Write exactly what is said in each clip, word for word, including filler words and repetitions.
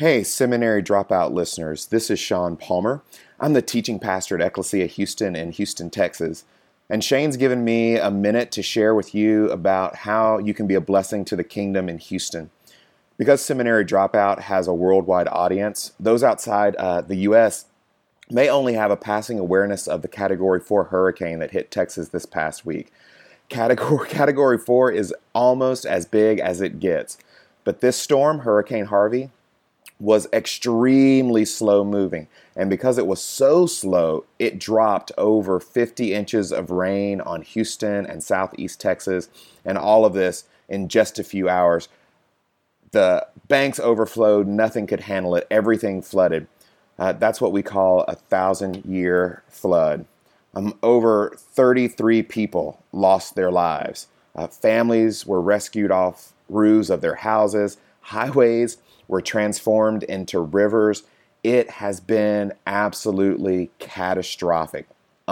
Hey, seminary dropout listeners, this is Sean Palmer. I'm the teaching pastor at Ecclesia Houston in Houston, Texas. And Shane's given me a minute to share with you about how you can be a blessing to the kingdom in Houston. Because Seminary Dropout has a worldwide audience, those outside uh, the U S may only have a passing awareness of the Category four hurricane that hit Texas this past week. Category, Category four is almost as big as it gets. But this storm, Hurricane Harvey, was extremely slow moving. And because it was so slow, it dropped over fifty inches of rain on Houston and Southeast Texas, and all of this in just a few hours. The banks overflowed, nothing could handle it, everything flooded. Uh, that's what we call a thousand-year flood. Um, over thirty-three people lost their lives. Uh, families were rescued off roofs of their houses. Highways were transformed into rivers. It has been absolutely catastrophic,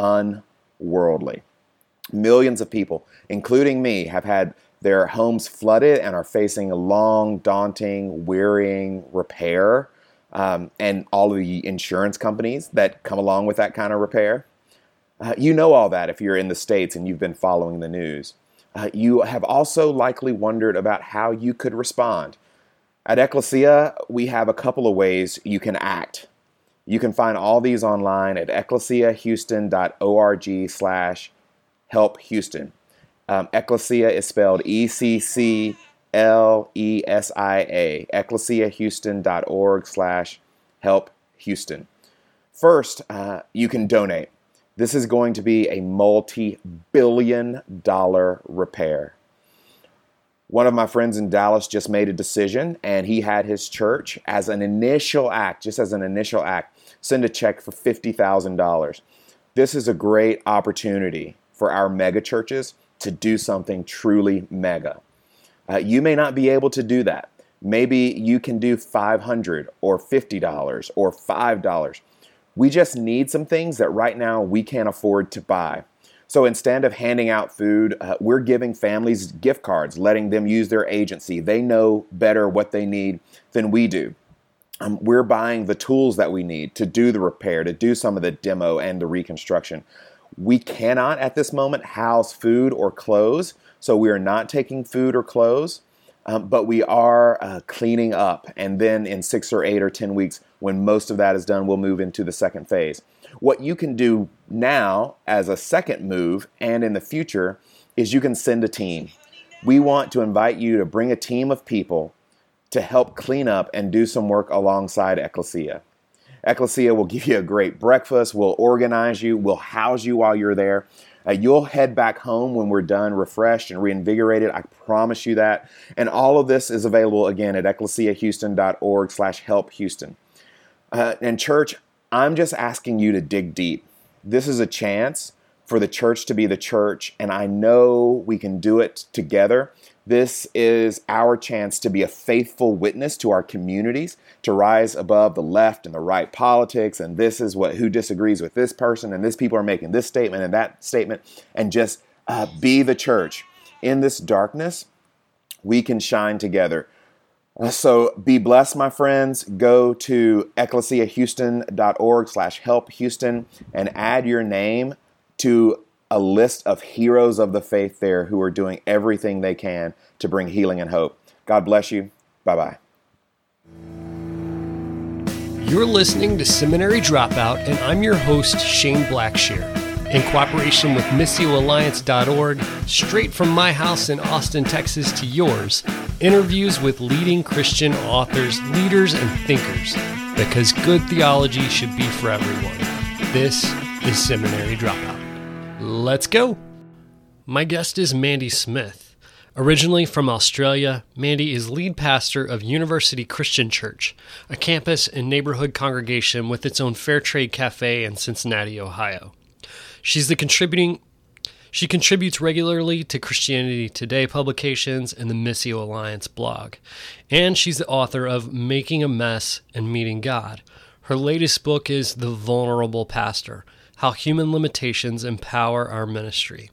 unworldly. Millions of people, including me, have had their homes flooded and are facing a long, daunting, wearying repair, um, and all of the insurance companies that come along with that kind of repair. Uh, you know all that if you're in the States and you've been following the news. Uh, you have also likely wondered about how you could respond. At Ecclesia, we have a couple of ways you can act. You can find all these online at ecclesiahouston.org slash help Houston. Um, Ecclesia is spelled E C C L E S I A, ecclesiahouston.org slash help Houston. First, uh, you can donate. This is going to be a multi-billion dollar repair. One of my friends in Dallas just made a decision, and he had his church, as an initial act, just as an initial act, send a check for fifty thousand dollars. This is a great opportunity for our mega churches to do something truly mega. Uh, you may not be able to do that. Maybe you can do five hundred dollars or fifty dollars or five dollars. We just need some things that right now we can't afford to buy. So instead of handing out food, uh, we're giving families gift cards, letting them use their agency. They know better what they need than we do. Um, we're buying the tools that we need to do the repair, to do some of the demo and the reconstruction. We cannot at this moment house food or clothes, so we are not taking food or clothes, um, but we are uh, cleaning up. And then in six or eight or ten weeks, when most of that is done, we'll move into the second phase. What you can do now as a second move and in the future is you can send a team. We want to invite you to bring a team of people to help clean up and do some work alongside Ecclesia. Ecclesia will give you a great breakfast, we'll organize you, we'll house you while you're there. Uh, you'll head back home when we're done, refreshed and reinvigorated. I promise you that. And all of this is available again at ecclesiahouston.org slash help Houston. Uh, and church, I'm just asking you to dig deep. This is a chance for the church to be the church, and I know we can do it together. This is our chance to be a faithful witness to our communities, to rise above the left and the right politics, and this is what who disagrees with this person, and this people are making this statement and that statement, and just uh, be the church. In this darkness, we can shine together. So be blessed, my friends. Go to ecclesiahouston.org slash help Houston and add your name to a list of heroes of the faith there who are doing everything they can to bring healing and hope. God bless you. Bye-bye. You're listening to Seminary Dropout, and I'm your host, Shane Blackshear. In cooperation with missio alliance dot org, straight from my house in Austin, Texas to yours, interviews with leading Christian authors, leaders, and thinkers, because good theology should be for everyone. This is Seminary Dropout. Let's go! My guest is Mandy Smith. Originally from Australia, Mandy is lead pastor of University Christian Church, a campus and neighborhood congregation with its own Fair Trade Cafe in Cincinnati, Ohio. She's the contributing She contributes regularly to Christianity Today publications and the Missio Alliance blog. And she's the author of Making a Mess and Meeting God. Her latest book is The Vulnerable Pastor: How Human Limitations Empower Our Ministry.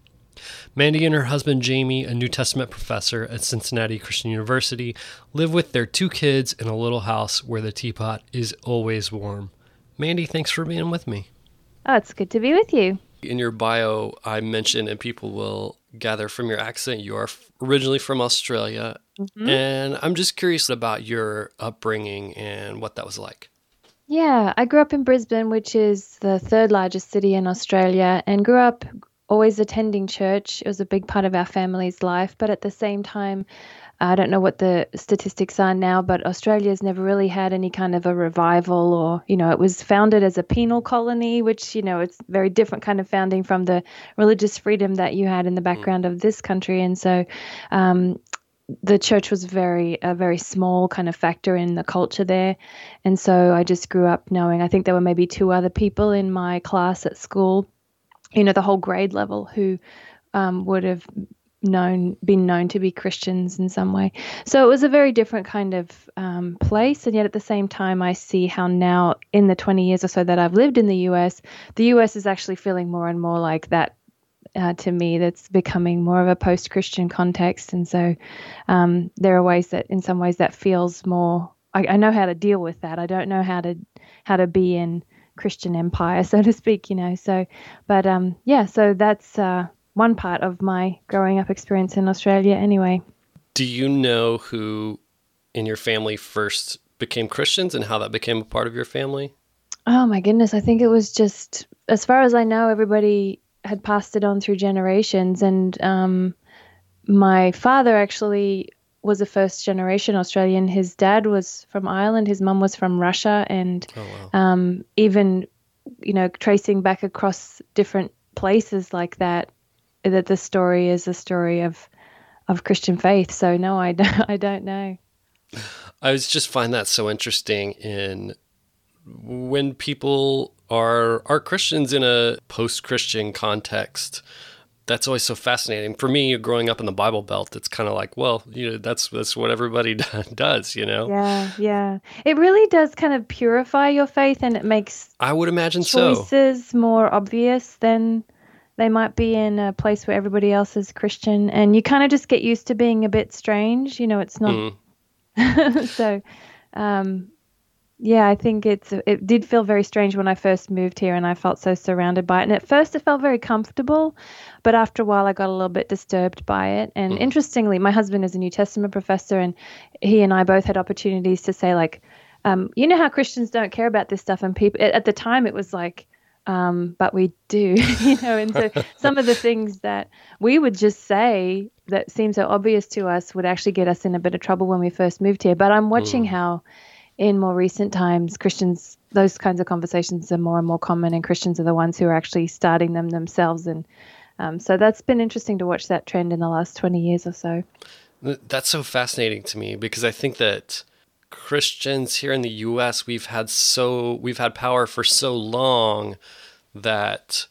Mandy and her husband, Jamie, a New Testament professor at Cincinnati Christian University, live with their two kids in a little house where the teapot is always warm. Mandy, thanks for being with me. Oh, it's good to be with you. In your bio, I mentioned, and people will gather from your accent, you are originally from Australia. Mm-hmm. And I'm just curious about your upbringing and what that was like. Yeah, I grew up in Brisbane, which is the third largest city in Australia, and grew up always attending church. It was a big part of our family's life. But at the same time, I don't know what the statistics are now, but Australia's never really had any kind of a revival, or, you know, it was founded as a penal colony, which, you know, it's very different kind of founding from the religious freedom that you had in the background mm. of this country. And so um, the church was very, a very small kind of factor in the culture there. And so I just grew up knowing, I think there were maybe two other people in my class at school, you know, the whole grade level, who um, would have known been known to be Christians in some way. So it was a very different kind of um, place. And yet at the same time, I see how now in the twenty years or so that I've lived in the U S, the U S is actually feeling more and more like that uh, to me. That's becoming more of a post-Christian context. And so um, there are ways that in some ways that feels more, I, I know how to deal with that. I don't know how to how to be in Christian empire, so to speak, you know. So, but um, yeah, so that's uh, one part of my growing up experience in Australia anyway. Do you know who in your family first became Christians and how that became a part of your family? Oh my goodness, I think it was just, as far as I know, everybody had passed it on through generations. And um, my father actually was a first generation Australian. His dad was from Ireland, his mum was from Russia, and oh, wow. um, even, you know, tracing back across different places like that, that the story is a story of of Christian faith. So no, I don't, I don't know. I was just find that so interesting in when people are are Christians in a post-Christian context. That's always so fascinating. For me, growing up in the Bible Belt, it's kind of like, well, you know, that's that's what everybody does, you know? Yeah, yeah. It really does kind of purify your faith, and it makes I would imagine so. choices more obvious than they might be in a place where everybody else is Christian. And you kind of just get used to being a bit strange. You know, it's not... Mm. so, um, yeah, I think it's it did feel very strange when I first moved here, and I felt so surrounded by it. And at first it felt very comfortable, but after a while I got a little bit disturbed by it. And mm. interestingly, my husband is a New Testament professor, and he and I both had opportunities to say, like, um, you know how Christians don't care about this stuff, and people at the time it was like, um, but we do, you know. And so some of the things that we would just say that seem so obvious to us would actually get us in a bit of trouble when we first moved here. But I'm watching mm. how in more recent times, Christians, those kinds of conversations are more and more common, and Christians are the ones who are actually starting them themselves. And um, so that's been interesting to watch that trend in the last twenty years or so. That's so fascinating to me, because I think that Christians here in the U S, we've had so we've had power for so long that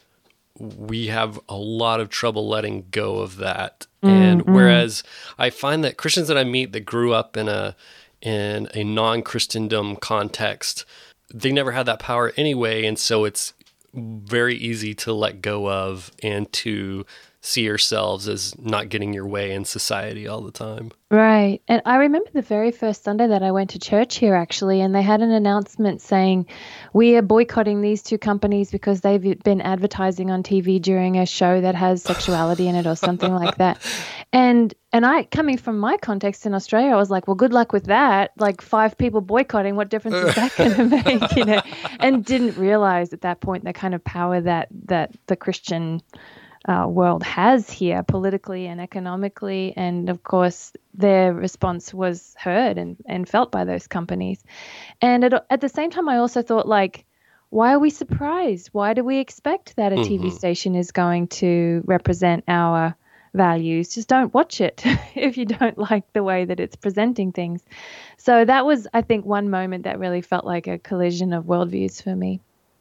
we have a lot of trouble letting go of that. Mm-hmm. And whereas I find that Christians that I meet that grew up in a in a non-Christendom context, they never had that power anyway, and so it's very easy to let go of and to see yourselves as not getting your way in society all the time. Right. And I remember the very first Sunday that I went to church here, actually, and they had an announcement saying, we are boycotting these two companies because they've been advertising on T V during a show that has sexuality in it or something like that. And and I, coming from my context in Australia, I was like, well, good luck with that. Like five people boycotting, what difference is that going to make? You know, and didn't realize at that point the kind of power that that the Christian Uh, world has here politically and economically. And of course, their response was heard and, and felt by those companies. And at, at the same time, I also thought, like, why are we surprised? Why do we expect that a mm-hmm. T V station is going to represent our values? Just don't watch it if you don't like the way that it's presenting things. So that was, I think, one moment that really felt like a collision of worldviews for me.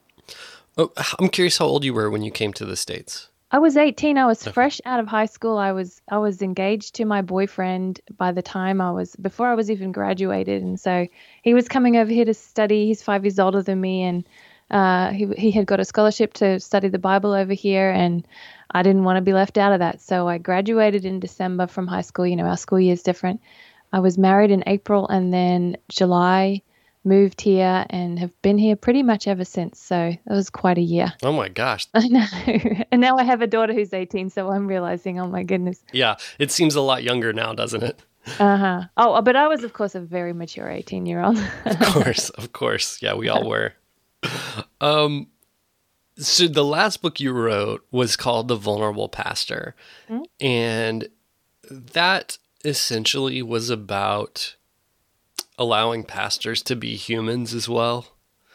Oh, I'm curious how old you were when you came to the States. I was eighteen. I was okay. fresh out of high school. I was I was engaged to my boyfriend by the time I was, before I was even graduated. And so he was coming over here to study. He's five years older than me. And Uh, he he had got a scholarship to study the Bible over here, and I didn't want to be left out of that. So I graduated in December from high school. You know, our school year is different. I was married in April, and then July moved here and have been here pretty much ever since. So it was quite a year. Oh my gosh. I know. And now I have a daughter who's eighteen, so I'm realizing, oh my goodness. Yeah, it seems a lot younger now, doesn't it? Uh-huh. Oh, but I was, of course, a very mature eighteen-year-old. Of course, of course. Yeah, we all were. Um, so the last book you wrote was called The Vulnerable Pastor. Mm-hmm. And that essentially was about allowing pastors to be humans as well.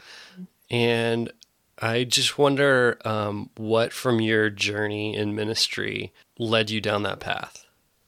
And I just wonder um, what from your journey in ministry led you down that path.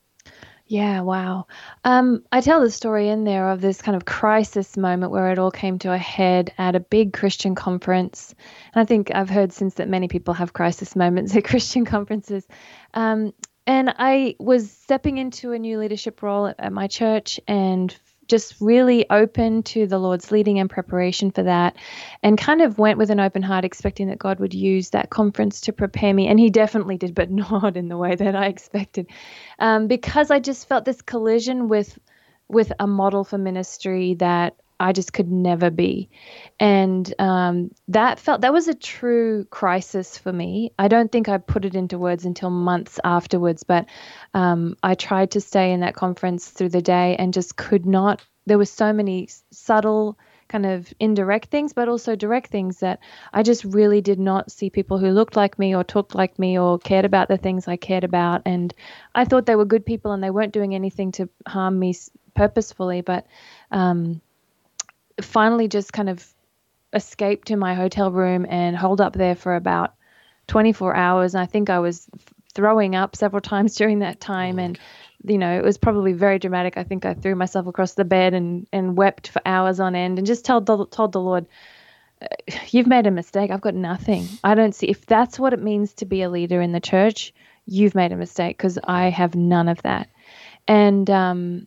Yeah, wow. Um, I tell the story in there of this kind of crisis moment where it all came to a head at a big Christian conference. And I think I've heard since that many people have crisis moments at Christian conferences. Um, and I was stepping into a new leadership role at, at my church and just really open to the Lord's leading and preparation for that, and kind of went with an open heart, expecting that God would use that conference to prepare me. And he definitely did, but not in the way that I expected, um, because I just felt this collision with with a model for ministry that I just could never be. And um, that felt, that was a true crisis for me. I don't think I put it into words until months afterwards, but um, I tried to stay in that conference through the day and just could not. There were so many subtle kind of indirect things, but also direct things that I just really did not see people who looked like me or talked like me or cared about the things I cared about. And I thought they were good people and they weren't doing anything to harm me purposefully, but um, finally just kind of escaped to my hotel room and holed up there for about twenty-four hours. And I think I was throwing up several times during that time. And, you know, it was probably very dramatic. I think I threw myself across the bed and, and wept for hours on end and just told the, told the Lord, you've made a mistake. I've got nothing. I don't see, if that's what it means to be a leader in the church, you've made a mistake, because I have none of that. And, um,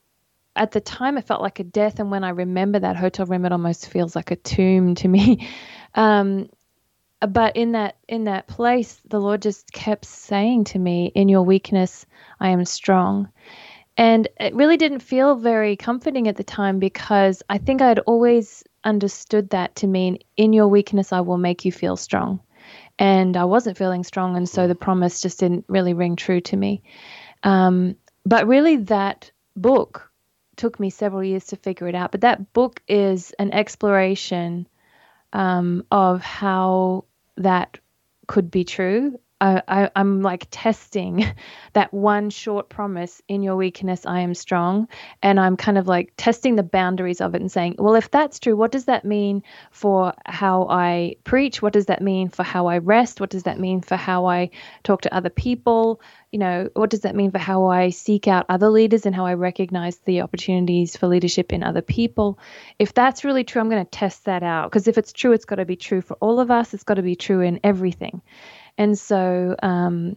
at the time, it felt like a death. And when I remember that hotel room, it almost feels like a tomb to me. Um, but in that in that place, the Lord just kept saying to me, in your weakness, I am strong. And it really didn't feel very comforting at the time, because I think I had always understood that to mean, in your weakness, I will make you feel strong. And I wasn't feeling strong. And so the promise just didn't really ring true to me. Um, but really, that book took me several years to figure it out. But that book is an exploration um, of how that could be true. I, I, I'm like testing that one short promise, in your weakness, I am strong. And I'm kind of like testing the boundaries of it and saying, well, if that's true, what does that mean for how I preach? What does that mean for how I rest? What does that mean for how I talk to other people? You know, what does that mean for how I seek out other leaders and how I recognize the opportunities for leadership in other people? If that's really true, I'm going to test that out, because if it's true, it's got to be true for all of us. It's got to be true in everything. And so um,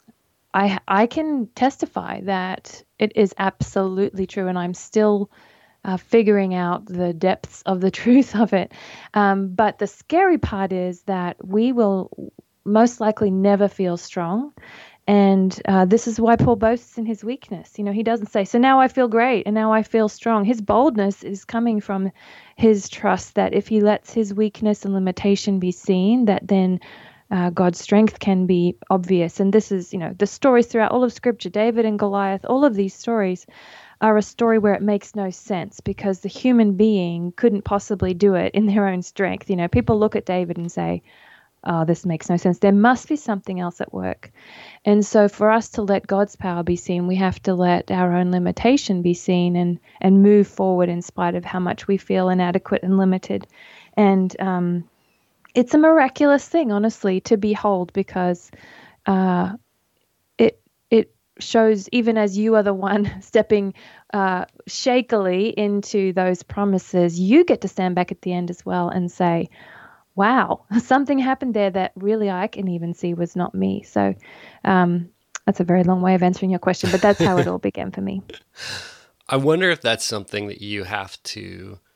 I I can testify that it is absolutely true, and I'm still uh, figuring out the depths of the truth of it. Um, but the scary part is that we will most likely never feel strong. And uh, this is why Paul boasts in his weakness. You know, he doesn't say, so now I feel great and now I feel strong. His boldness is coming from his trust that if he lets his weakness and limitation be seen, that then Uh, God's strength can be obvious. And this is, you know, the stories throughout all of Scripture, David and Goliath, all of these stories are a story where it makes no sense, because the human being couldn't possibly do it in their own strength. You know, people look at David and say, oh, this makes no sense. There must be something else at work. And so for us to let God's power be seen, we have to let our own limitation be seen and, and move forward in spite of how much we feel inadequate and limited. And, um, it's a miraculous thing, honestly, to behold, because uh, it it shows, even as you are the one stepping uh, shakily into those promises, you get to stand back at the end as well and say, wow, something happened there that really I can even see was not me. So um, that's a very long way of answering your question, but that's how it all began for me. I wonder if that's something that you have to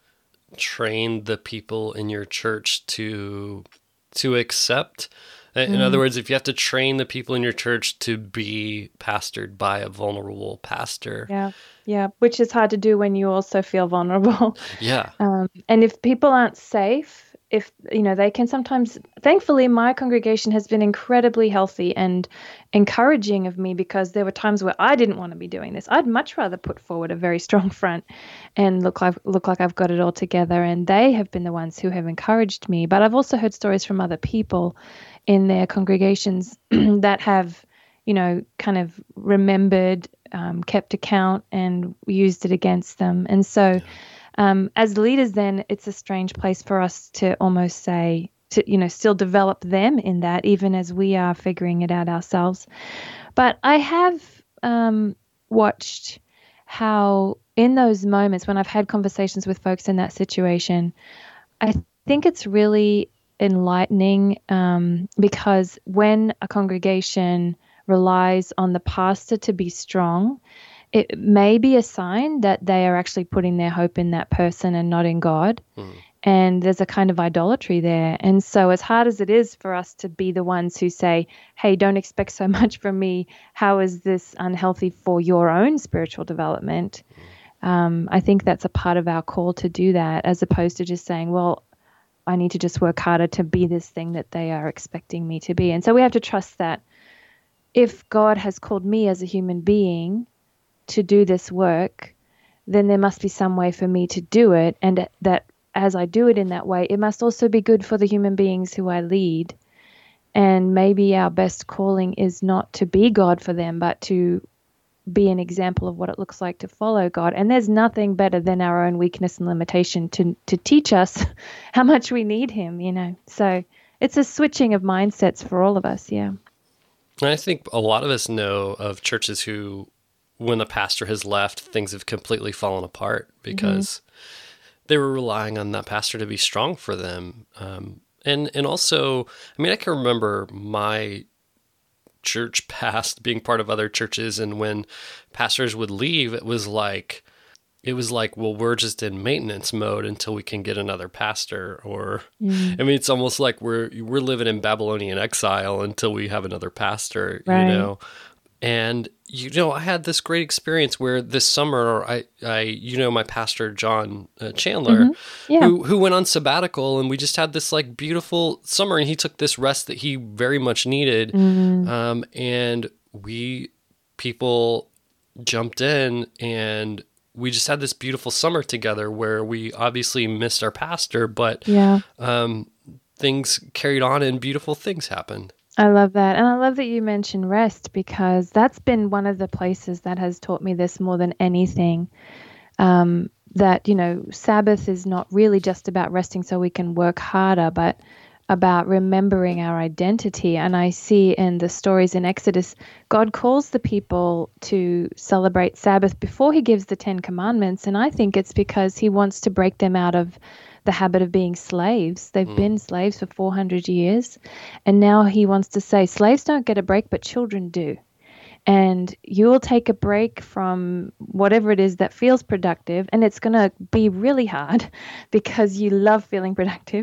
train the people in your church to to accept. In Mm. other words, if you have to train the people in your church to be pastored by a vulnerable pastor. Yeah, yeah, which is hard to do when you also feel vulnerable. Yeah. Um, and if people aren't safe, if, you know, they can sometimes, thankfully, my congregation has been incredibly healthy and encouraging of me, because there were times where I didn't want to be doing this. I'd much rather put forward a very strong front and look like, look like I've got it all together. And they have been the ones who have encouraged me. But I've also heard stories from other people in their congregations that have, you know, kind of remembered, um, kept account, and used it against them. And so, yeah. Um, as leaders, then it's a strange place for us to almost say, to, you know, still develop them in that, even as we are figuring it out ourselves. But I have um, watched how in those moments when I've had conversations with folks in that situation, I think it's really enlightening um, because when a congregation relies on the pastor to be strong, it may be a sign that they are actually putting their hope in that person and not in God. Mm. And there's a kind of idolatry there. And so as hard as it is for us to be the ones who say, hey, don't expect so much from me, how is this unhealthy for your own spiritual development? Mm. Um, I think that's a part of our call to do that, as opposed to just saying, well, I need to just work harder to be this thing that they are expecting me to be. And so we have to trust that if God has called me as a human being to do this work, then there must be some way for me to do it. And that as I do it in that way, it must also be good for the human beings who I lead. And maybe our best calling is not to be God for them, but to be an example of what it looks like to follow God. And there's nothing better than our own weakness and limitation to, to teach us how much we need him, you know. So it's a switching of mindsets for all of us, yeah. I think a lot of us know of churches who, when the pastor has left, things have completely fallen apart because mm-hmm. they were relying on that pastor to be strong for them. Um, and, and also, I mean, I can remember my church past being part of other churches. And when pastors would leave, it was like, it was like, well, we're just in maintenance mode until we can get another pastor. Or, mm. I mean, it's almost like we're, we're living in Babylonian exile until we have another pastor, right. you know? And, you know, I had this great experience where this summer, I, I you know, my pastor, John uh, Chandler, mm-hmm. yeah. who, who went on sabbatical, and we just had this, like, beautiful summer, and he took this rest that he very much needed. Mm-hmm. Um, and we, people jumped in, and we just had this beautiful summer together where we obviously missed our pastor, but yeah. um, things carried on and beautiful things happened. I love that. And I love that you mentioned rest, because that's been one of the places that has taught me this more than anything. Um, that, you know, Sabbath is not really just about resting so we can work harder, but about remembering our identity. And I see in the stories in Exodus, God calls the people to celebrate Sabbath before he gives the Ten Commandments. And I think it's because he wants to break them out of the habit of being slaves. They've mm. been slaves for four hundred years. And now he wants to say, slaves don't get a break, but children do. And you'll take a break from whatever it is that feels productive. And it's going to be really hard because you love feeling productive.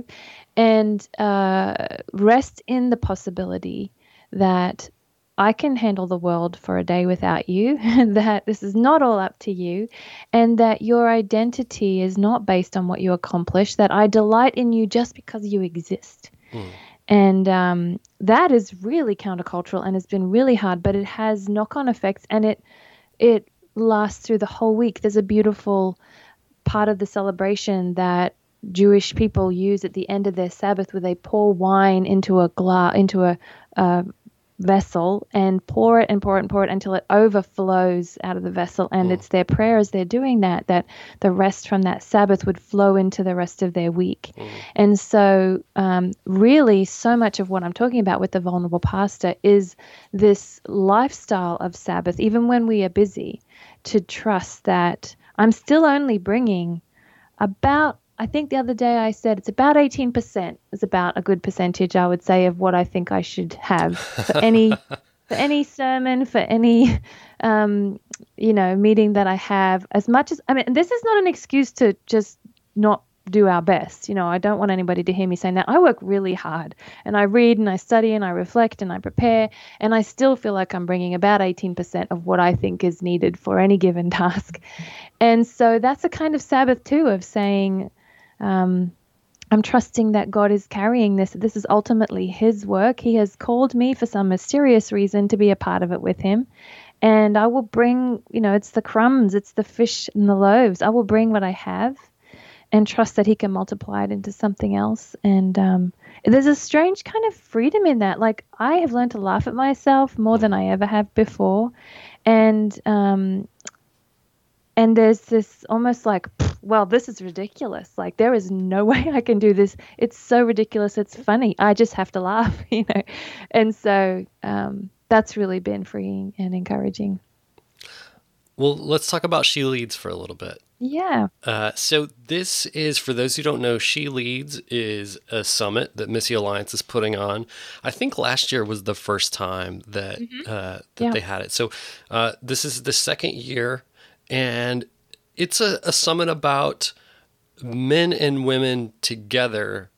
And uh, rest in the possibility that I can handle the world for a day without you, that this is not all up to you, and that your identity is not based on what you accomplish, that I delight in you just because you exist. Mm. And um, that is really countercultural and has been really hard, but it has knock-on effects, and it it lasts through the whole week. There's a beautiful part of the celebration that Jewish people use at the end of their Sabbath, where they pour wine into a glass, into a, a vessel, and pour it and pour it and pour it until it overflows out of the vessel. And mm. it's their prayer as they're doing that, that the rest from that Sabbath would flow into the rest of their week. Mm. And so um, really so much of what I'm talking about with the vulnerable pastor is this lifestyle of Sabbath, even when we are busy, to trust that I'm still only bringing about, I think the other day I said it's about eighteen percent is about a good percentage, I would say, of what I think I should have for any for any sermon, for any, um, you know, meeting that I have. As much as, I mean, this is not an excuse to just not do our best. You know, I don't want anybody to hear me saying that. I work really hard and I read and I study and I reflect and I prepare, and I still feel like I'm bringing about eighteen percent of what I think is needed for any given task. And so that's a kind of Sabbath too, of saying, um, I'm trusting that God is carrying this. This is ultimately his work. He has called me for some mysterious reason to be a part of it with him. And I will bring, you know, it's the crumbs, it's the fish and the loaves. I will bring what I have and trust that he can multiply it into something else. And um, there's a strange kind of freedom in that. Like, I have learned to laugh at myself more than I ever have before. And um, and there's this almost like, well, this is ridiculous. Like, there is no way I can do this. It's so ridiculous. It's funny. I just have to laugh, you know. And so um, that's really been freeing and encouraging. Well, let's talk about She Leads for a little bit. Yeah. Uh, so this is, for those who don't know, She Leads is a summit that Missy Alliance is putting on. I think last year was the first time that mm-hmm. uh, that yeah. they had it. So uh, this is the second year, and it's a, a summit about men and women together,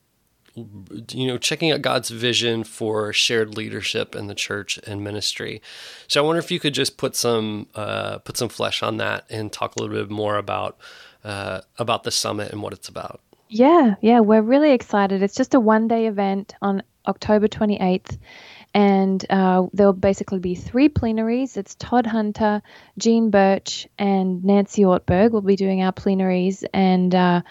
you know, checking out God's vision for shared leadership in the church and ministry. So I wonder if you could just put some uh, put some flesh on that and talk a little bit more about uh, about the summit and what it's about. Yeah, yeah, we're really excited. It's just a one-day event on October twenty-eighth, and uh, there'll basically be three plenaries. It's Todd Hunter, Jean Birch, and Nancy Ortberg will be doing our plenaries, and uh,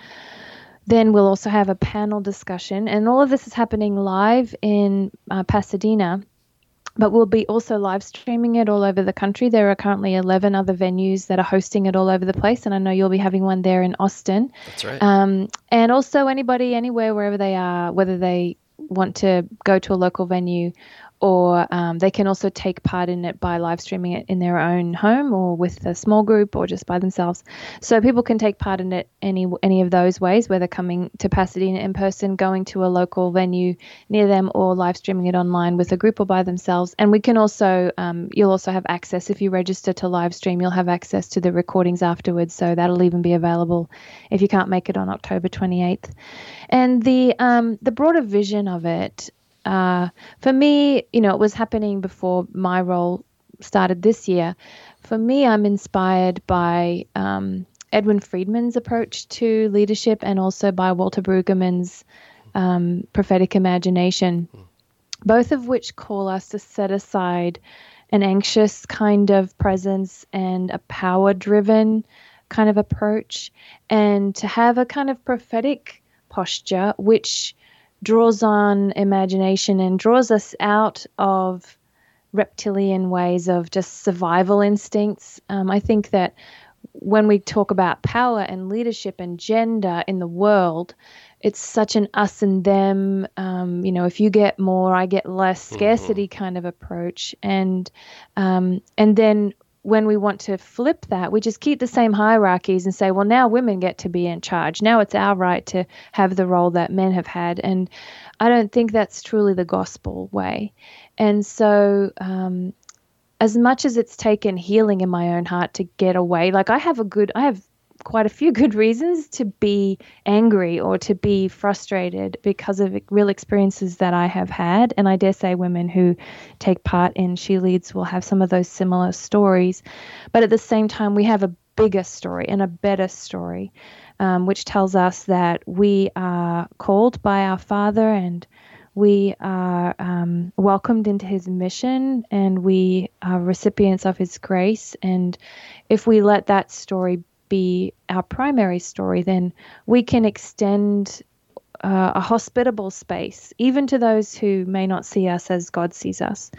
then we'll also have a panel discussion, and all of this is happening live in uh, Pasadena, but we'll be also live streaming it all over the country. There are currently eleven other venues that are hosting it all over the place, and I know you'll be having one there in Austin. That's right. Um, and also anybody, anywhere, wherever they are, whether they want to go to a local venue, or um, they can also take part in it by live streaming it in their own home or with a small group or just by themselves. So people can take part in it any any of those ways, whether coming to Pasadena in person, going to a local venue near them, or live streaming it online with a group or by themselves. And we can also, um, you'll also have access, if you register to live stream, you'll have access to the recordings afterwards. So that'll even be available if you can't make it on October twenty-eighth. And the um, the broader vision of it, Uh, for me, you know, it was happening before my role started this year. For me, I'm inspired by um, Edwin Friedman's approach to leadership, and also by Walter Brueggemann's um, prophetic imagination, both of which call us to set aside an anxious kind of presence and a power-driven kind of approach, and to have a kind of prophetic posture, which draws on imagination and draws us out of reptilian ways of just survival instincts. Um, I think that when we talk about power and leadership and gender in the world, it's such an us and them, um, you know, if you get more, I get less, scarcity mm-hmm. kind of approach. And um, and then when we want to flip that, we just keep the same hierarchies and say, well, now women get to be in charge. Now it's our right to have the role that men have had. And I don't think that's truly the gospel way. And so um, as much as it's taken healing in my own heart to get away, like I have a good, I have quite a few good reasons to be angry or to be frustrated because of real experiences that I have had. And I dare say women who take part in She Leads will have some of those similar stories. But at the same time, we have a bigger story and a better story, um, which tells us that we are called by our Father, and we are um, welcomed into his mission, and we are recipients of his grace. And if we let that story be our primary story, then we can extend uh, a hospitable space even to those who may not see us as God sees us,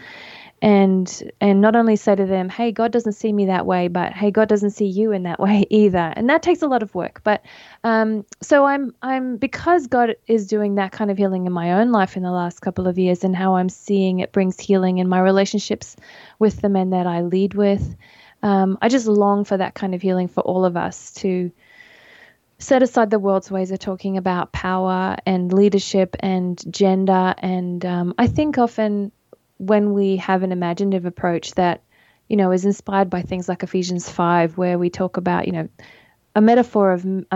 and and not only say to them, hey, God doesn't see me that way, but hey, God doesn't see you in that way either. And that takes a lot of work. But um, so I'm I'm because God is doing that kind of healing in my own life in the last couple of years, and how I'm seeing it brings healing in my relationships with the men that I lead with. Um, I just long for that kind of healing for all of us, to set aside the world's ways of talking about power and leadership and gender. And um, I think often when we have an imaginative approach that, you know, is inspired by things like Ephesians five, where we talk about, you know, a metaphor of a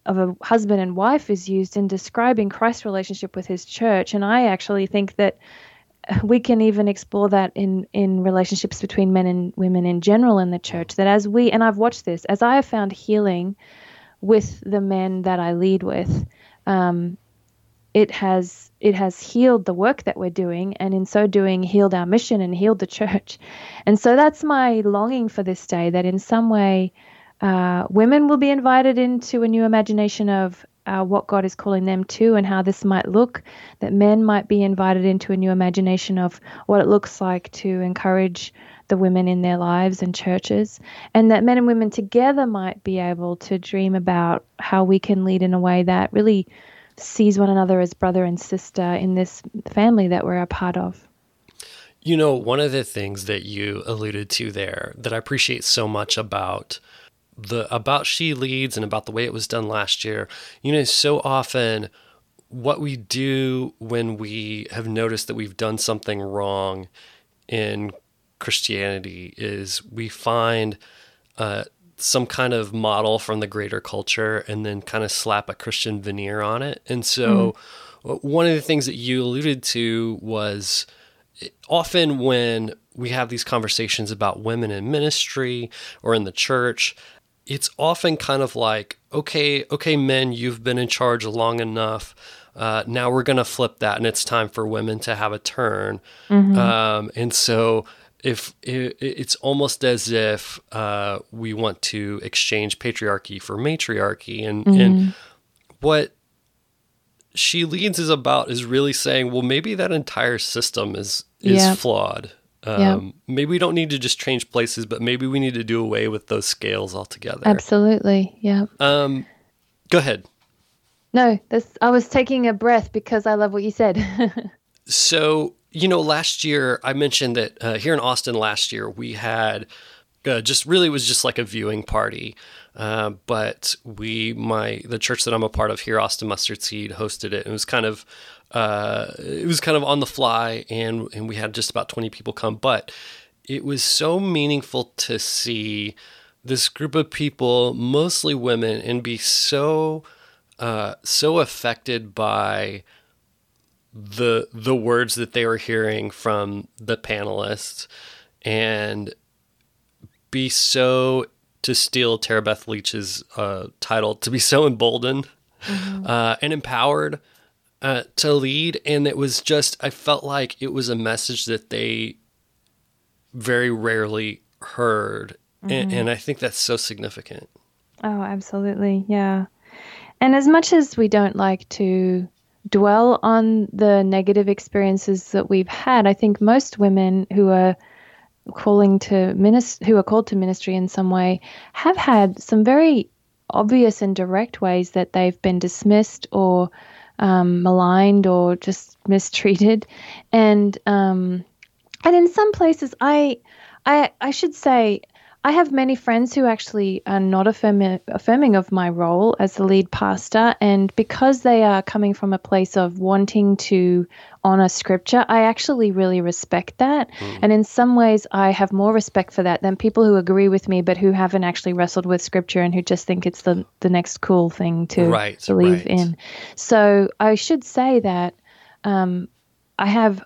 of a husband and wife is used in describing Christ's relationship with his church. And I actually think that we can even explore that in, in relationships between men and women in general in the church, that as we, and I've watched this, as I have found healing with the men that I lead with, um, it has it has healed the work that we're doing, and in so doing healed our mission and healed the church. And so that's my longing for this day, that in some way uh, women will be invited into a new imagination of uh, what God is calling them to and how this might look, that men might be invited into a new imagination of what it looks like to encourage the women in their lives and churches, and that men and women together might be able to dream about how we can lead in a way that really sees one another as brother and sister in this family that we're a part of. You know, one of the things that you alluded to there that I appreciate so much about the about She Leads and about the way it was done last year, you know, so often what we do when we have noticed that we've done something wrong in Christianity is we find uh, some kind of model from the greater culture and then kind of slap a Christian veneer on it. And so mm. one of the things that you alluded to was often when we have these conversations about women in ministry or in the church, it's often kind of like, okay, okay, men, you've been in charge long enough. Uh, now we're going to flip that, and it's time for women to have a turn. Mm-hmm. Um, and so if it, it's almost as if uh, we want to exchange patriarchy for matriarchy, and mm-hmm. and what She Leads is about is really saying, well, maybe that entire system is is yeah. flawed. Um, yeah. Maybe we don't need to just change places, but maybe we need to do away with those scales altogether. Absolutely, yeah. Um, go ahead. No, this, I was taking a breath because I love what you said. So, you know, last year I mentioned that uh, here in Austin last year we had uh, just really was just like a viewing party. Uh, but we, my, the church that I'm a part of here, Austin Mustard Seed, hosted it. It was kind of, uh, it was kind of on the fly, and, and we had just about twenty people come, but it was so meaningful to see this group of people, mostly women, and be so, uh, so affected by the, the words that they were hearing from the panelists, and be so, to steal Tara Beth Leach's uh, title, to be so emboldened mm-hmm. uh, and empowered uh, to lead. And it was just, I felt like it was a message that they very rarely heard. Mm-hmm. And, and I think that's so significant. Oh, absolutely. Yeah. And as much as we don't like to dwell on the negative experiences that we've had, I think most women who are calling to minister, who are called to ministry in some way, have had some very obvious and direct ways that they've been dismissed or um, maligned or just mistreated, and um, and in some places, I, I, I should say, I have many friends who actually are not affirming, affirming of my role as the lead pastor, and because they are coming from a place of wanting to honor scripture, I actually really respect that. Mm. And in some ways, I have more respect for that than people who agree with me but who haven't actually wrestled with scripture and who just think it's the, the next cool thing to right, believe right. in. So I should say that um, I have...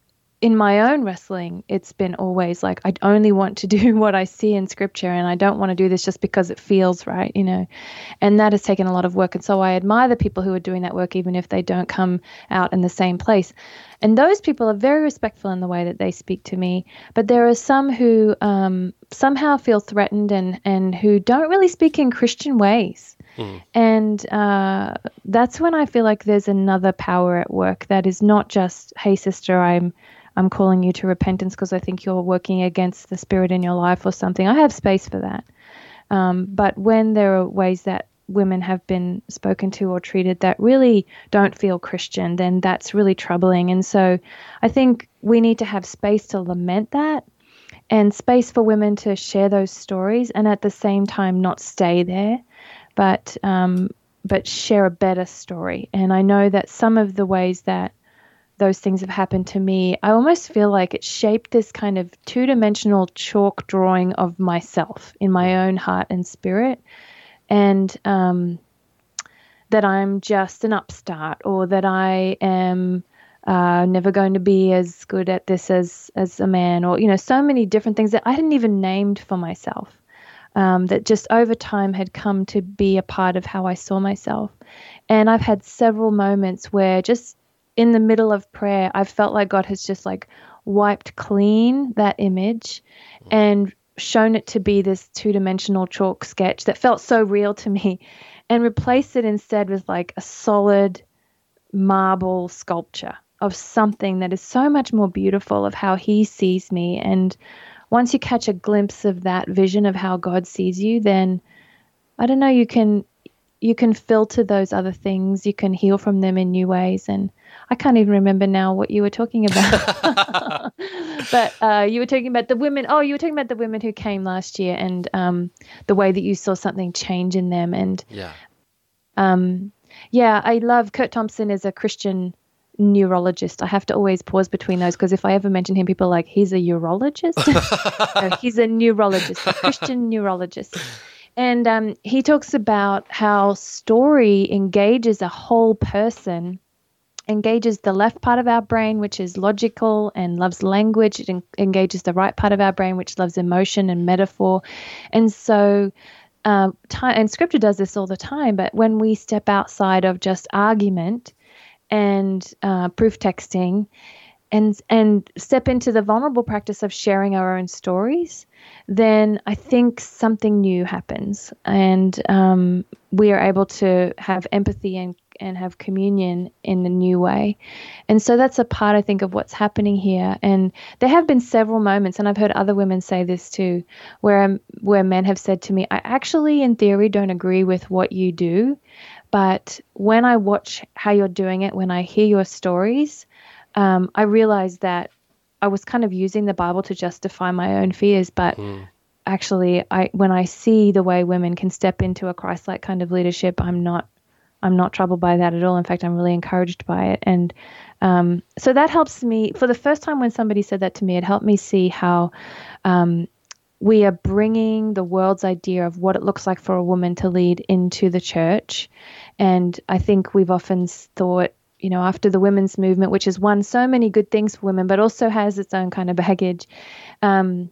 in my own wrestling, it's been always like, I only want to do what I see in scripture, and I don't want to do this just because it feels right, you know, and that has taken a lot of work. And so I admire the people who are doing that work, even if they don't come out in the same place. And those people are very respectful in the way that they speak to me. But there are some who um, somehow feel threatened and, and who don't really speak in Christian ways. Mm. And uh, that's when I feel like there's another power at work that is not just, hey, sister, I'm I'm calling you to repentance because I think you're working against the spirit in your life or something. I have space for that. Um, but when there are ways that women have been spoken to or treated that really don't feel Christian, then that's really troubling. And so I think we need to have space to lament that and space for women to share those stories, and at the same time not stay there, but um, but share a better story. And I know that some of the ways that those things have happened to me, I almost feel like it shaped this kind of two-dimensional chalk drawing of myself in my own heart and spirit. And um, that I'm just an upstart, or that I am uh, never going to be as good at this as as a man, or, you know, so many different things that I hadn't even named for myself, um, that just over time had come to be a part of how I saw myself. And I've had several moments where just in the middle of prayer, I felt like God has just like wiped clean that image and shown it to be this two-dimensional chalk sketch that felt so real to me, and replaced it instead with like a solid marble sculpture of something that is so much more beautiful of how he sees me. And once you catch a glimpse of that vision of how God sees you, then I don't know, you can you can filter those other things, you can heal from them in new ways. And I can't even remember now what you were talking about. But uh, you were talking about the women. Oh, you were talking about the women who came last year, and um, the way that you saw something change in them. And yeah, um, yeah, I love Kurt Thompson is a Christian neurologist. I have to always pause between those, because if I ever mention him, people are like, he's a urologist. No, he's a neurologist, a Christian neurologist. And um, he talks about how story engages a whole person, engages the left part of our brain, which is logical and loves language. It en- engages the right part of our brain, which loves emotion and metaphor. And so, uh, time, and Scripture does this all the time, but when we step outside of just argument and uh, proof texting, and and step into the vulnerable practice of sharing our own stories, then I think something new happens, and um, we are able to have empathy and, and have communion in a new way. And so that's a part, I think, of what's happening here. And there have been several moments, and I've heard other women say this too, where where men have said to me, I actually, in theory, don't agree with what you do, but when I watch how you're doing it, when I hear your stories, Um, I realized that I was kind of using the Bible to justify my own fears, but mm. actually, I when I see the way women can step into a Christ-like kind of leadership, I'm not, I'm not troubled by that at all. In fact, I'm really encouraged by it, and um, so that helps me. For the first time, when somebody said that to me, it helped me see how um, we are bringing the world's idea of what it looks like for a woman to lead into the church, and I think we've often thought, you know, after the women's movement, which has won so many good things for women, but also has its own kind of baggage, um,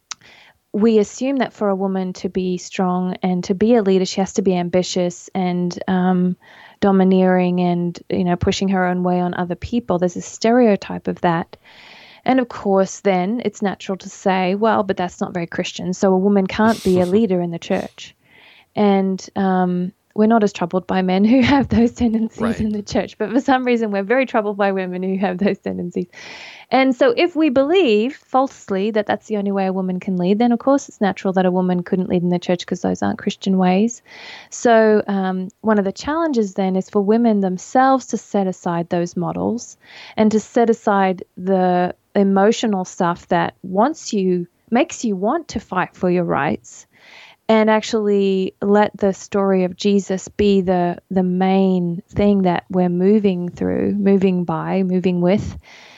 we assume that for a woman to be strong and to be a leader, she has to be ambitious and um, domineering and, you know, pushing her own way on other people. There's a stereotype of that. And of course, then it's natural to say, well, but that's not very Christian, so a woman can't be a leader in the church. And um we're not as troubled by men who have those tendencies right. in the church, but for some reason we're very troubled by women who have those tendencies. And so if we believe falsely that that's the only way a woman can lead, then of course it's natural that a woman couldn't lead in the church, because those aren't Christian ways. So um, one of the challenges then is for women themselves to set aside those models and to set aside the emotional stuff that wants you, makes you want to fight for your rights, and actually let the story of Jesus be the the main thing that we're moving through, moving by, moving with.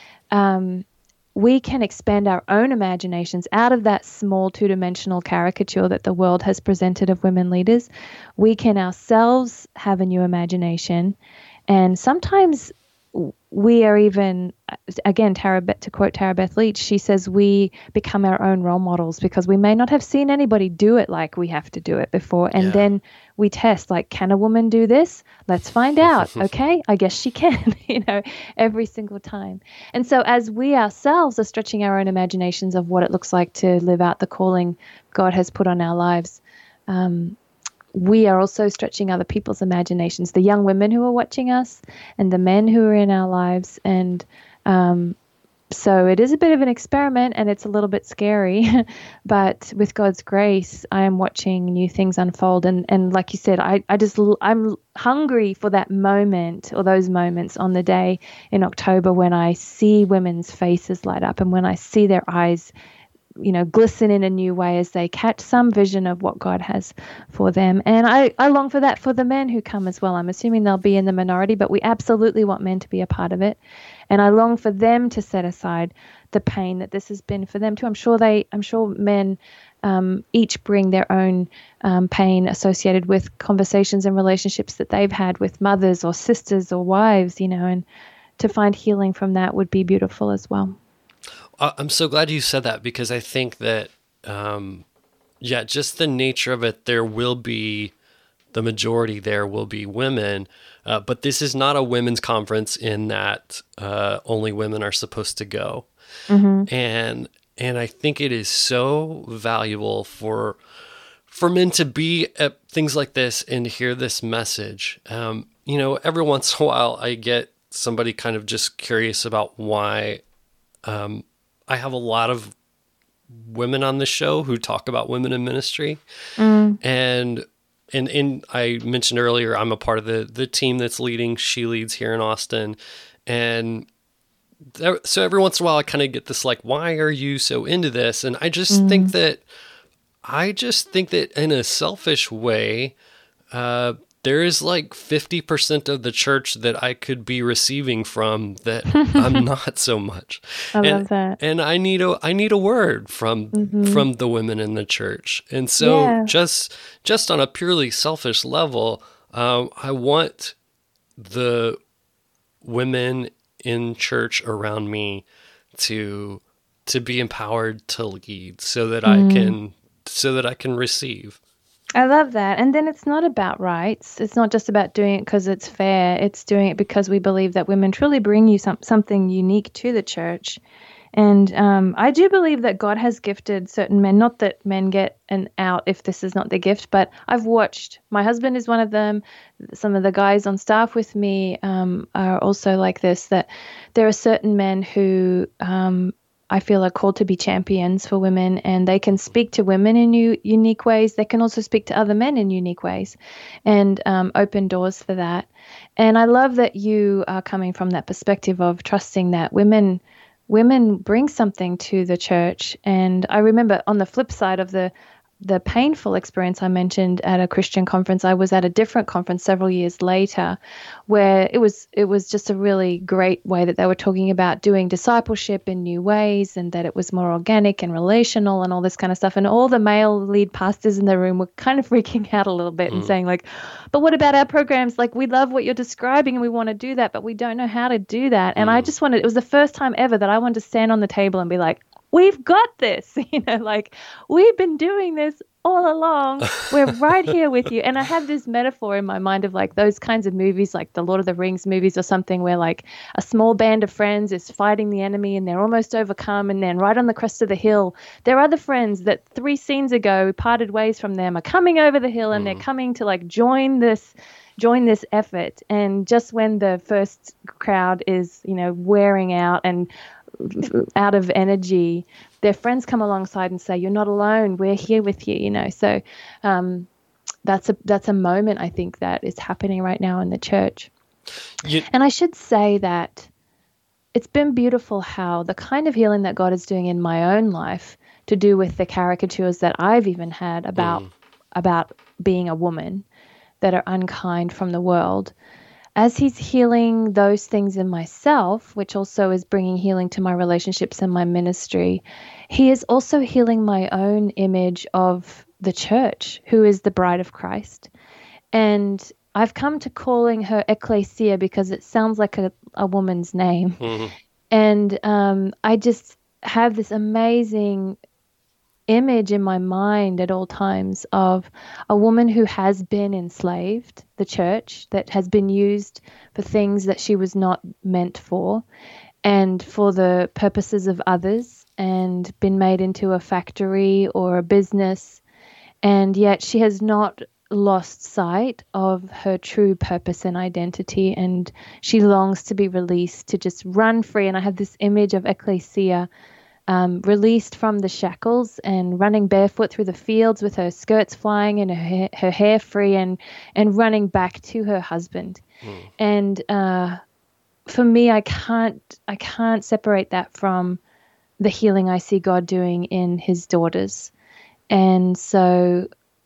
Um, we can expand our own imaginations out of that small two-dimensional caricature that the world has presented of women leaders. We can ourselves have a new imagination, and sometimes we are even, again, Tara, to quote Tara Beth Leach, she says we become our own role models because we may not have seen anybody do it like we have to do it before. And yeah. then we test, like, can a woman do this? Let's find out. Okay, I guess she can, you know, every single time. And so as we ourselves are stretching our own imaginations of what it looks like to live out the calling God has put on our lives, um, we are also stretching other people's imaginations, the young women who are watching us and the men who are in our lives. And um, so it is a bit of an experiment, and it's a little bit scary, but with God's grace, I am watching new things unfold. And, and like you said, I, I just, I'm hungry for that moment, or those moments on the day in October when I see women's faces light up and when I see their eyes, you know, glisten in a new way as they catch some vision of what God has for them. And I, I long for that for the men who come as well. I'm assuming they'll be in the minority, but we absolutely want men to be a part of it. And I long for them to set aside the pain that this has been for them too. I'm sure they, I'm sure men um, each bring their own um, pain associated with conversations and relationships that they've had with mothers or sisters or wives, you know, and to find healing from that would be beautiful as well. I'm so glad you said that, because I think that, um, yeah, just the nature of it, there will be, the majority there will be women, uh, but this is not a women's conference in that uh, only women are supposed to go. Mm-hmm. And and I think it is so valuable for for men to be at things like this and hear this message. Um, you know, every once in a while I get somebody kind of just curious about why um, I have a lot of women on the show who talk about women in ministry. Mm. And, and, and I mentioned earlier, I'm a part of the, the team that's leading She Leads here in Austin. And there, so every once in a while I kind of get this, like, why are you so into this? And I just mm. think that, I just think that in a selfish way, uh, there is like fifty percent of the church that I could be receiving from that I'm not so much. I and, love that. And I need a I need a word from mm-hmm. from the women in the church. And so yeah. just just on a purely selfish level, um, I want the women in church around me to to be empowered to lead, so that mm. I can so that I can receive. I love that. And then it's not about rights. It's not just about doing it because it's fair. It's doing it because we believe that women truly bring you some, something unique to the church. And um, I do believe that God has gifted certain men, not that men get an out if this is not their gift, but I've watched, my husband is one of them. Some of the guys on staff with me um, are also like this, that there are certain men who um, I feel are called to be champions for women, and they can speak to women in u- unique ways. They can also speak to other men in unique ways and um, open doors for that. And I love that you are coming from that perspective of trusting that women women bring something to the church. And I remember on the flip side of the the painful experience I mentioned at a Christian conference, I was at a different conference several years later where it was it was just a really great way that they were talking about doing discipleship in new ways, and that it was more organic and relational and all this kind of stuff. And all the male lead pastors in the room were kind of freaking out a little bit mm. and saying like, but what about our programs? Like, we love what you're describing and we want to do that, but we don't know how to do that. And mm. I just wanted, it was the first time ever that I wanted to stand on the table and be like, we've got this, you know, like we've been doing this all along. We're right here with you. And I have this metaphor in my mind of like those kinds of movies, like the Lord of the Rings movies or something, where like a small band of friends is fighting the enemy and they're almost overcome. And then right on the crest of the hill, their other friends that three scenes ago parted ways from them are coming over the hill and mm. they're coming to like join this join this effort. And just when the first crowd is, you know, wearing out and out of energy, their friends come alongside and say, you're not alone, we're here with you, you know. So um that's a that's a moment I think that is happening right now in the church. You- and I should say that it's been beautiful how the kind of healing that God is doing in my own life to do with the caricatures that I've even had about mm. about being a woman that are unkind from the world, as he's healing those things in myself, which also is bringing healing to my relationships and my ministry, he is also healing my own image of the church, who is the bride of Christ. And I've come to calling her ecclesia because it sounds like a, a woman's name. Mm-hmm. And um, I just have this amazing image in my mind at all times of a woman who has been enslaved, the church, that has been used for things that she was not meant for and for the purposes of others, and been made into a factory or a business. And yet she has not lost sight of her true purpose and identity, and she longs to be released, to just run free. And I have this image of ecclesia Um, released from the shackles and running barefoot through the fields with her skirts flying and her hair, her hair free, and and running back to her husband. Mm. And uh, for me, I can't I can't separate that from the healing I see God doing in his daughters. And so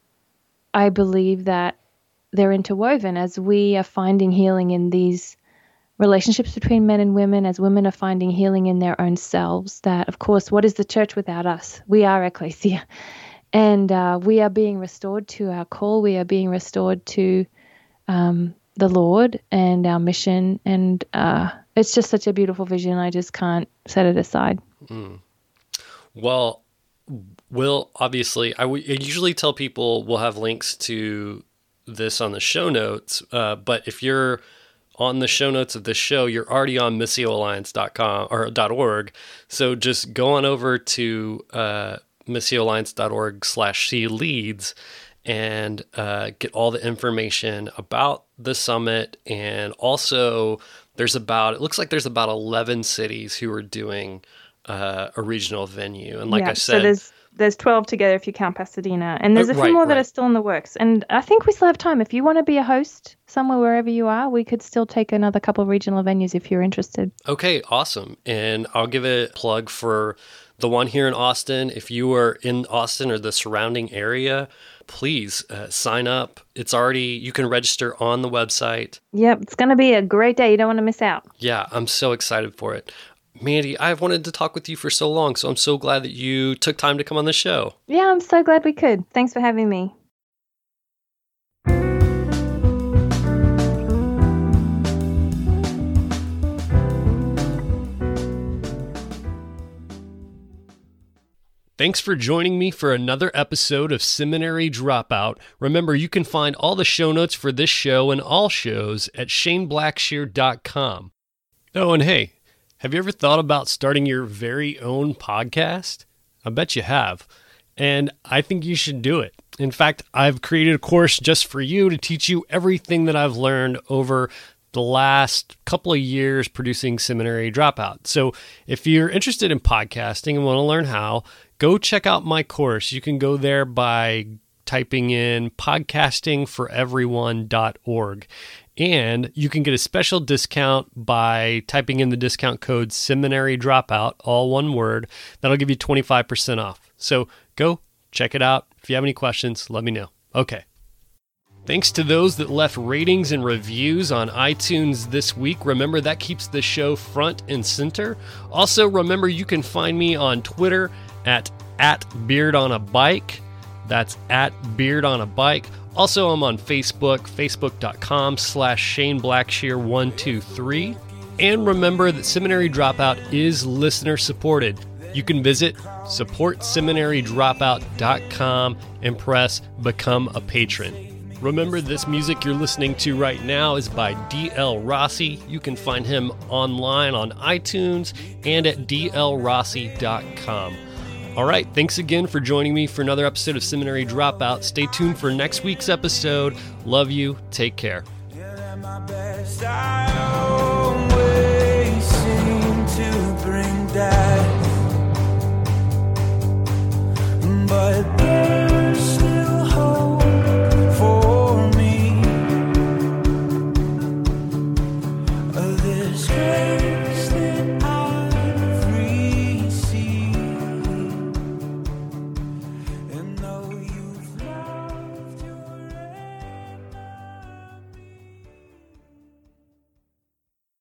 I believe that they're interwoven as we are finding healing in these relationships between men and women, as women are finding healing in their own selves, that, of course, what is the church without us? We are ecclesia. And uh, we are being restored to our call. We are being restored to um, the Lord and our mission. And uh, it's just such a beautiful vision. I just can't set it aside. Mm. Well, Will, obviously, I, w- I usually tell people we'll have links to this on the show notes. Uh, but if you're on the show notes of this show, you're already on missio alliance dot com or .org. So just go on over to uh, missio alliance dot org slash C leads and uh, get all the information about the summit. And also there's about, it looks like there's about eleven cities who are doing uh, a regional venue. And like yeah, I said, so there's there's twelve together if you count Pasadena, and there's a oh, few right, more that right. are still in the works. And I think we still have time. If you want to be a host somewhere, wherever you are, we could still take another couple of regional venues if you're interested. Okay, awesome. And I'll give a plug for the one here in Austin. If you are in Austin or the surrounding area, please uh, sign up. It's already, you can register on the website. Yep, it's going to be a great day. You don't want to miss out. Yeah, I'm so excited for it. Mandy, I've wanted to talk with you for so long, so I'm so glad that you took time to come on the show. Yeah, I'm so glad we could. Thanks for having me. Thanks for joining me for another episode of Seminary Dropout. Remember, you can find all the show notes for this show and all shows at shane blackshear dot com. Oh, and hey, have you ever thought about starting your very own podcast? I bet you have. And I think you should do it. In fact, I've created a course just for you to teach you everything that I've learned over the last couple of years producing Seminary Dropout. So if you're interested in podcasting and want to learn how, go check out my course. You can go there by typing in podcasting for everyone dot org. And you can get a special discount by typing in the discount code Seminary Dropout, all one word. That'll give you twenty-five percent off. So go check it out. If you have any questions, let me know. Okay. Thanks to those that left ratings and reviews on iTunes this week. Remember, that keeps the show front and center. Also, remember, you can find me on Twitter at, at Beard on a Bike. That's at Beard on a Bike. Also, I'm on Facebook, facebook.com slash Shane Blackshear one two three. And remember that Seminary Dropout is listener supported. You can visit support seminary dropout dot com and press Become a Patron. Remember, this music you're listening to right now is by D L Rossi. You can find him online on iTunes and at d l rossi dot com. All right, thanks again for joining me for another episode of Seminary Dropout. Stay tuned for next week's episode. Love you. Take care. But